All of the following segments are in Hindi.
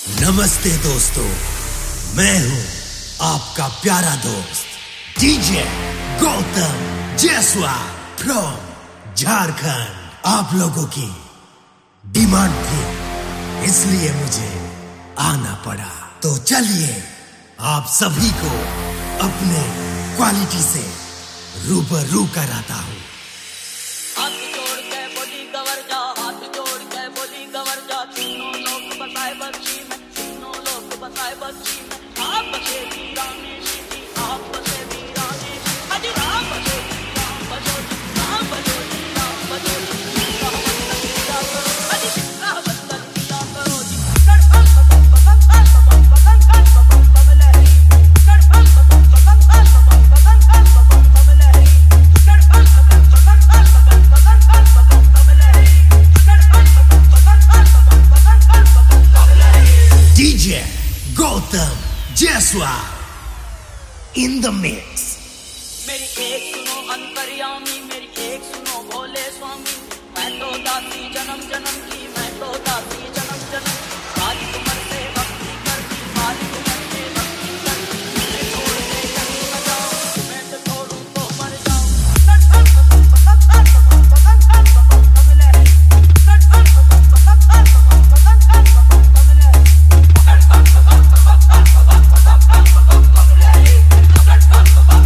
नमस्ते दोस्तों, मैं हूं आपका प्यारा दोस्त डीजे गौतम जयसवाल फ्रॉम झारखंड। आप लोगों की डिमांड थी, इसलिए मुझे आना पड़ा। तो चलिए आप सभी को अपने क्वालिटी से रूबरू कराता हूं। हाथ जोड़ के बोली गवर जा, हाथ जोड़ के बोली गवर जा। तीनों लोग बसाए बच्ची में, तीनों लोग बसाए बच्ची में। आप बसे वीरानी सीधी, आप बसे वीरानी सीधी। अजी राम बसे राम बसो, राम बसो राम बसो। राम बंदर किया करो, अजी राम बंदर किया करो जी। कर हम बगम बगम बगम बगम बगम बगम लहरी। कर हम बगम बगम बगम बगम बगम बगम लहरी। कर हम बगम बगम बगम बगम बगम बगम लहरी। कर हम बगम बगम बगम बगम बगम बगम लहरी। DJ Gautam Jaiswal in the mix. मेरी एक सुनो अंतर्यामी, मेरी एक सुनो भोले स्वामी। मैं तो दासी जन्म जन्म की, मैं तो दासी जन्म जन्म की। काली उम्र से भक्ति करती, काली उम्र से भक्ति करती। मैं छोड़ के कहीं न जाऊं, मैं तो छोड़ूं तो मर जाऊं। कर हम बगम बगम बगम बगम बगम बगम लहरी। कर हम बगम बगम बगम बगम बगम बगम लहरी। कर हम बगम बगम बगम बगम बगम लहरी। कर हम बगम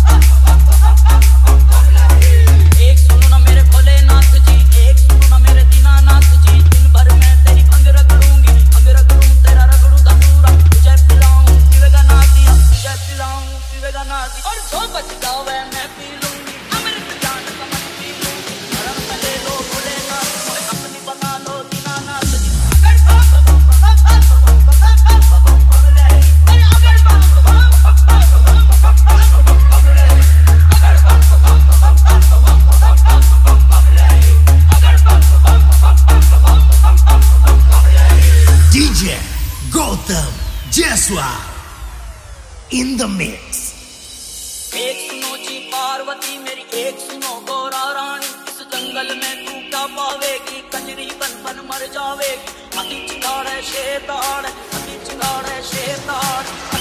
एक सुनो ना मेरे भोलेनाथ जी, एक सुनो ना मेरे दीनानाथ जी। दिन भर मैं तेरी अंग रगड़ूंगी, अंग रगड़ूं तेरा रगड़ूं धतूरा। तुझे पिलाऊं पीवेगा ना दिया, तुझे पिलाऊं पीवेगा ना दिया। और जो बच जावे मैं पी लूंगी, अमृत जान समझ पी लूंगी। धर्म में ले लो भोलेनाथ, मोए अपनी बना लो दीनानाथ जी। अगर बम बम बम बम बम बम बम लहरी। अगर बम बम बम बम बम बम लहरी। अगर बम बम बम बम बम लहरी। अगर बम बम बम बम लहरी। DJ Gautam Jaiswal in the mix. एक सुनो जी पार्वती मेरी, एक सुनो गौरा रानी। इस जंगल में तू क्या पावेगी, कंजरी बन बन मर जावेगी। अति चिंगाड़ है शेरदाड़, अति चिंगाड़ है शेरदाड़।